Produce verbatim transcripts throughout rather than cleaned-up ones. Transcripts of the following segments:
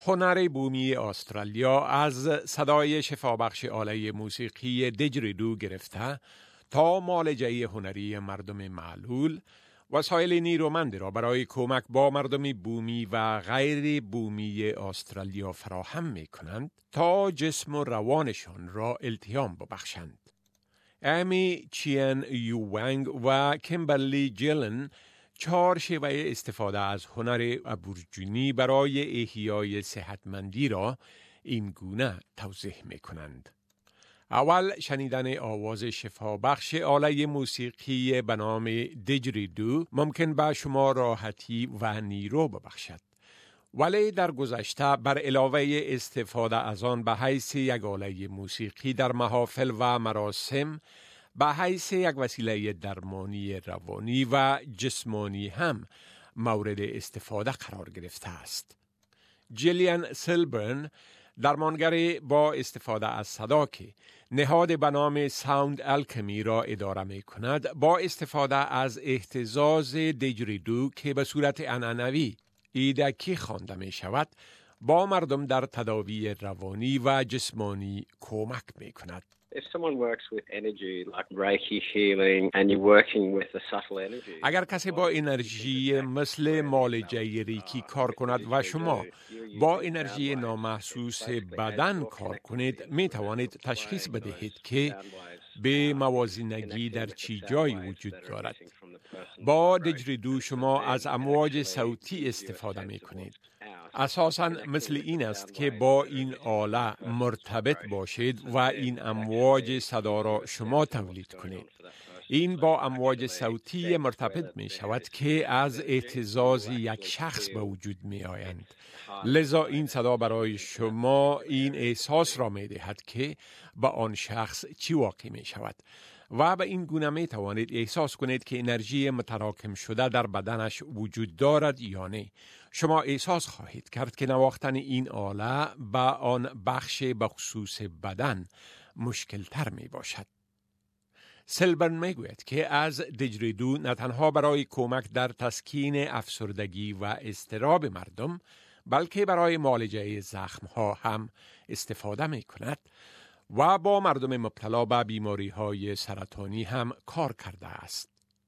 هنر بومی استرالیا از صدای شفابخش آله موسیقی دیجریدو گرفته تا معالجه هنری مردم معلول، وسایل نیرومند را برای کمک با مردم بومی و غیر بومی استرالیا فراهم می کنند تا جسم و روانشان را التیام ببخشند. امی چین یوانگ و کیمبرلی جیلن چهار شیوه استفاده از هنر ابورجینی برای احیای صحتمندی را این گونه توضیح می کنند. اول شنیدن آواز شفابخش آله موسیقی به نام دیجریدو ممکن به شما راحتی و نیرو ببخشد. ولی در گذشته بر علاوه استفاده از آن به حیث یک آله موسیقی در محافل و مراسم، به حیث یک وسیله درمانی روانی و جسمانی هم مورد استفاده قرار گرفته است. جیلیان سیلبرن، درمانگر با استفاده از صدا که نهاد به نام ساوند الکمی را اداره می کند، با استفاده از اهتزاز دیجریدو که به صورت عنعنوی ایدکی خوانده می شود، با مردم در تداوی روانی و جسمانی کمک می کند. If someone works with energy like Reiki healing and you're working with a subtle energy. اگر کسی با انرژی مثل معالجه ریکی کار کند و شما با انرژی نامحسوس بدن کار کنید، می توانید تشخیص بدهید که به موازینگی در چی جایی وجود دارد. با دیجریدو شما از امواج صوتی استفاده می کنید. اساساً مثل این است که با این آله مرتبط باشید و این امواج صدا را شما تولید کنید. این با امواج صوتی مرتبط می شود که از اهتزاز یک شخص به وجود می آیند. لذا این صدا برای شما این احساس را می دهد که با آن شخص چی واقع می شود و به این گونه می توانید احساس کنید که انرژی متراکم شده در بدنش وجود دارد یا نه. شما احساس خواهید کرد که نواختن این آله به آن بخش بخصوص بدن مشکل تر می باشد. سیلبرن می گوید که از دیجریدو نه تنها برای کمک در تسکین افسردگی و اضطراب مردم، بلکه برای معالجه زخم‌ها هم استفاده می کند و با مردم مبتلا به بیماری‌های سرطانی هم کار کرده است.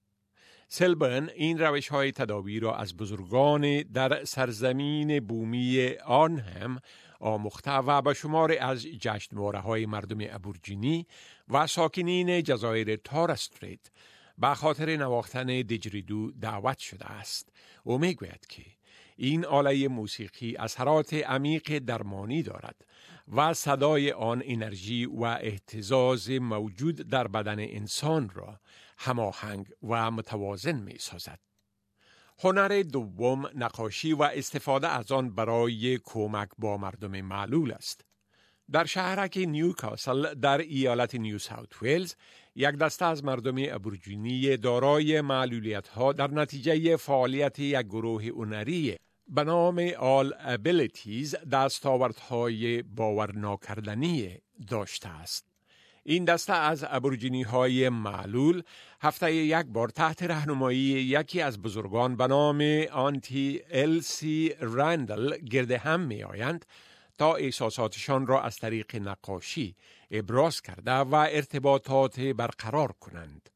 سیلبرن این روش‌های تداوی را از بزرگان در سرزمین بومی آن هم آموخته و به شمار از جشنواره‌های مردم ابورجینی و ساکنین جزایر تورس استریت به خاطر نواختن دیجریدو دعوت شده است. او می‌گوید که این آله موسیقی اثرات عمیق درمانی دارد و صدای آن انرژی و اهتزاز موجود در بدن انسان را هماهنگ و متوازن می سازد. هنر دوم نقاشی و استفاده از آن برای کمک با مردم معلول است. در شهرک نیوکاسل در ایالت نیو ساوت ویلز، یک دسته از مردم ابورجینی دارای معلولیت‌ها در نتیجه فعالیت یک گروه هنری به نام آل ابیلیتیز دستاوردهای باورناکردنی داشته است. این دسته از ابورجینی های معلول هفته یک بار تحت راهنمایی یکی از بزرگان به نام آنتی السی رندل گرد هم می آیند تا احساساتشان را از طریق نقاشی ابراز کرده و ارتباطات برقرار کنند.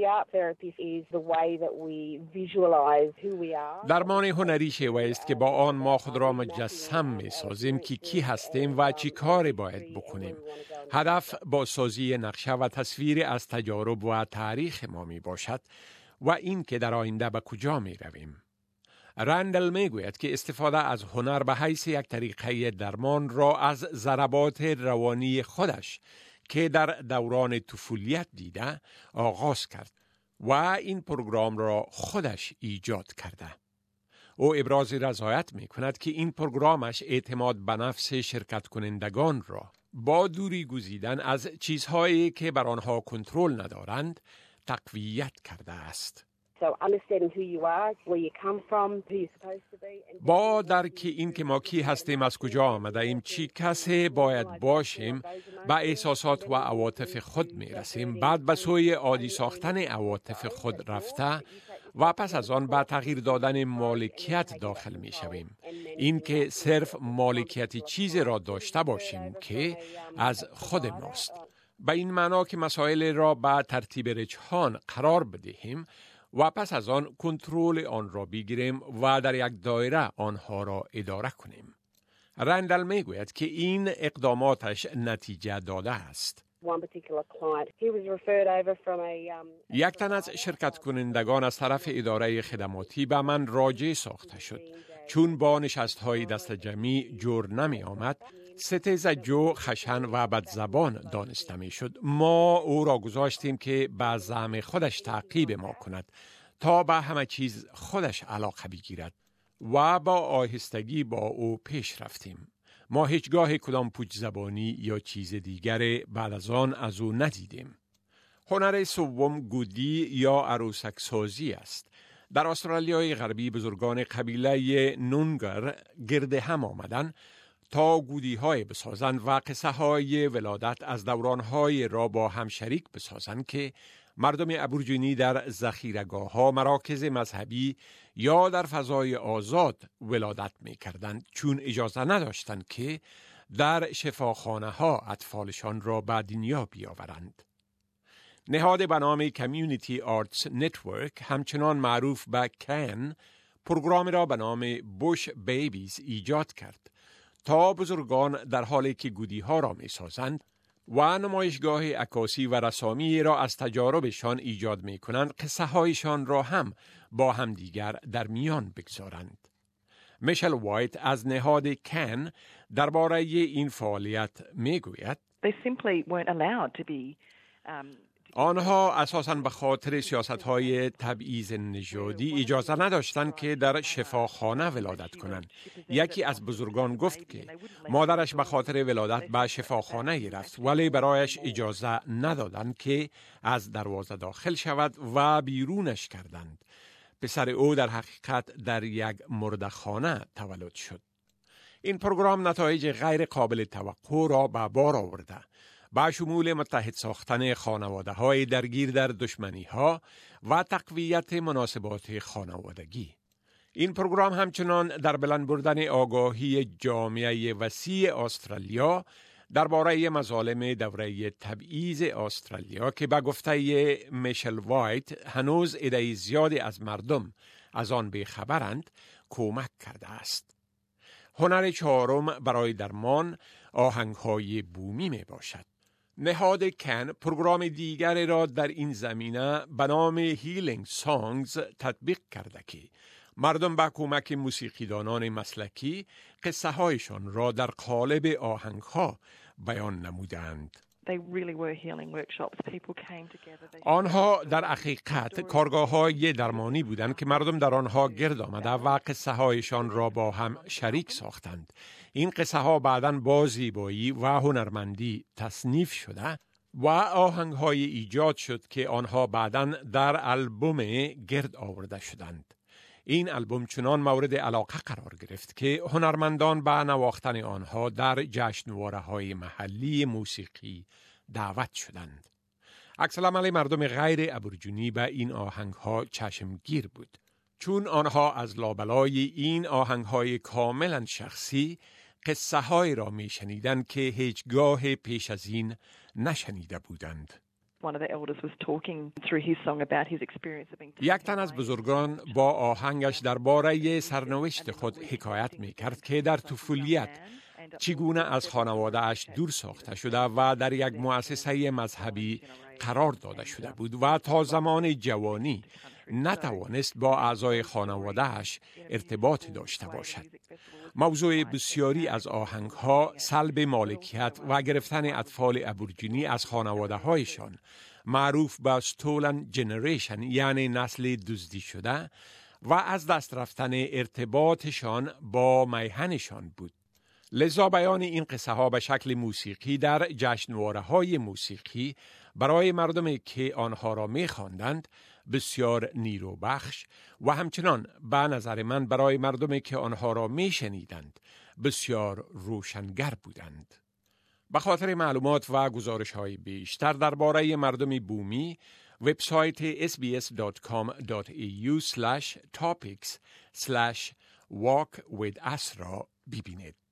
درمان هنری شیوه است که با آن ما خود را مجسم می سازیم که کی هستیم و چی کار باید بکنیم. هدف با سازی نقشه و تصویر از تجارب و تاریخ ما می باشد و این که در آینده به کجا می رویم. رندل می گوید که استفاده از هنر به حیث یک طریقه درمان را از ضربات روانی خودش که در دوران طفولیت دیده آغاز کرد و این پروگرام را خودش ایجاد کرده. او ابراز رضایت می کند که این پروگرامش اعتماد به نفس شرکت کنندگان را با دوری گزیدن از چیزهایی که بر آنها کنترل ندارند تقویت کرده است. با درک این که ما کی هستیم، از کجا آمده ایم، چی کسی باید باشیم، به احساسات و عواطف خود می رسیم. بعد به سوی عادی ساختن عواطف خود رفته و پس از آن به تغییر دادن مالکیت داخل می شویم. این که صرف مالکیت چیزی را داشته باشیم که از خود ماست. به این معنا که مسائل را به ترتیب رجحان قرار بدهیم و پس از آن کنترل آن را بگیریم و در یک دایره آنها را اداره کنیم. رندل می گوید که این اقداماتش نتیجه داده است. یک تن از شرکت کنندگان از طرف اداره خدماتی به من راجع ساخته شد. چون با نشست‌های دست جمعی جور نمی آمد، ستیز جو خشن و بدزبان دانسته می شد. ما او را گذاشتیم که به زعم خودش تعقیب ما کند تا به همه چیز خودش علاقه بگیرد و با آهستگی با او پیش رفتیم. ما هیچگاه کدام پوچ زبانی یا چیز دیگر بعد از آن از او ندیدیم. هنر سوم گودی یا عروسک سازی است. در استرالیای غربی بزرگان قبیله نونگر گرد هم آمدن تا گودی های بسازند و قصه های ولادت از دوران های را با هم شریک بسازند که مردم ابورجینی در ذخیره‌گاه ها، مراکز مذهبی یا در فضای آزاد ولادت می کردند، چون اجازه نداشتند که در شفاخانه ها اطفالشان را به دنیا بیاورند. نهاد به نام کمیونیتی آرتس نتورک همچنان معروف به کن پروگرام را به نام بوش بیبیز ایجاد کرد تا بزرگان در حالی که گودی ها را می سازند و نمایشگاه عکاسی و رسامی را از تجاربشان ایجاد می کنند، قصه هایشان را هم با هم دیگر در میان بگذارند. میشل وایت از نهاد کن درباره این فعالیت می گوید They simply weren't allowed to be um, آنها اساساً به خاطر سیاست‌های تبعیض نژادی اجازه نداشتند که در شفاخانه ولادت کنند. یکی از بزرگان گفت که مادرش به خاطر ولادت به شفاخانه رفت، ولی برایش اجازه ندادند که از دروازه داخل شود و بیرونش کردند. پسر او در حقیقت در یک مردخانه تولد شد. این پروگرام نتایج غیر قابل توقع را به بار آورده، با شمول متحد ساختن خانواده های درگیر در دشمنی ها و تقویت مناسبات خانوادگی. این پروگرام همچنان در بلند بردن آگاهی جامعه وسیع استرالیا درباره مظالم دوره تبعیض استرالیا که به گفته میشل وایت هنوز عده زیادی از مردم از آن بیخبرند کمک کرده است. هنر چهارم برای درمان آهنگ‌های بومی می باشد. نهاد کن پروگرام دیگری را در این زمینه به نام هیلینگ سانگز تطبیق کرده که مردم با کمک موسیقیدانان مسلکی قصه هایشان را در قالب آهنگ‌ها بیان نمودند. They really were healing workshops. People came together. They آنها در حقیقت کارگاه‌های درمانی بودند که مردم در آنها گرد آمده و قصه هایشان را با هم شریک ساختند. این قصه ها بعداً با زیبایی و هنرمندی تصنیف شده و آهنگ‌های ایجاد شد که آنها بعداً در آلبوم گرد آورده شدند. این آلبوم چنان مورد علاقه قرار گرفت که هنرمندان به نواختن آنها در جشنواره‌های محلی موسیقی دعوت شدند. عکس العمل مردم غیر ابورجینی به این آهنگ‌ها چشمگیر بود، چون آنها از لابلای این آهنگ‌های کاملا شخصی قصه های را می شنیدند که هیچگاه پیش از این نشنیده بودند. One of the elders was talking through his song about his experience of being یک تن از بزرگان با آهنگش درباره سرنوشت خود حکایت می کرد که در طفولیت چگونه از خانواده اش دور ساخته شده و در یک مؤسسه مذهبی قرار داده شده بود و تا زمان جوانی نتوانست با اعضای خانواده اش ارتباط داشته باشد. موضوع بسیاری از آهنگ‌ها سلب مالکیت و گرفتن اطفال ابورجینی از خانواده هایشان، معروف به استولن جنریشن یعنی نسل دزدی شده، و از دست رفتن ارتباطشان با میهنشان بود. لذا بیان این قصه ها به شکل موسیقی در جشنواره های موسیقی برای مردمی که آنها را می خواندند بسیار نیرو بخش و همچنان به نظر من برای مردمی که آنها را می شنیدند بسیار روشنگر بودند. به خاطر معلومات و گزارش های بیشتر درباره مردم بومی، وبسایت اس بی اس دات کام دات ای یو اسلش تاپیکس اسلش واک وید اس را ببینید.